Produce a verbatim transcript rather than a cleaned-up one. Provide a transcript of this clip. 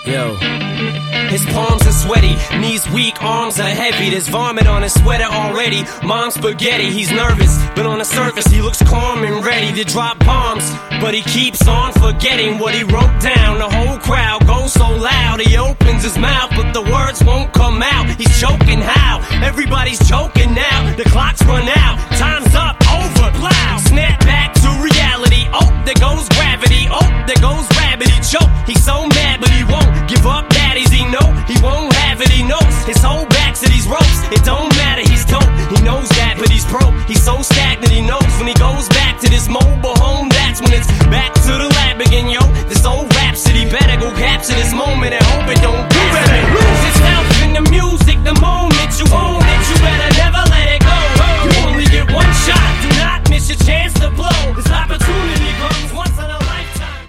Yo. His palms are sweaty, knees weak, arms are heavy. There's vomit on his sweater already. Mom's spaghetti, he's nervous, but on the surface he looks calm and ready to drop bombs. But he keeps on forgetting what he wrote down. The whole crowd goes so loud, he opens his mouth, but the words won't come out. He's choking how? Everybody's choking now. The clock's run out, time's up, over, plow. Snap back to reality, oh, there goes gravity. Oh, there goes rabbit, he choke. He's so mad, but he won't give up that easy, no. He won't have it, he knows his whole back to these ropes. It don't matter, he's dope. He knows that, but he's broke. He's so stagnant, he knows when he goes back to this mobile home, that's when it's back to the lab again, yo. This old rhapsody better go capture this moment.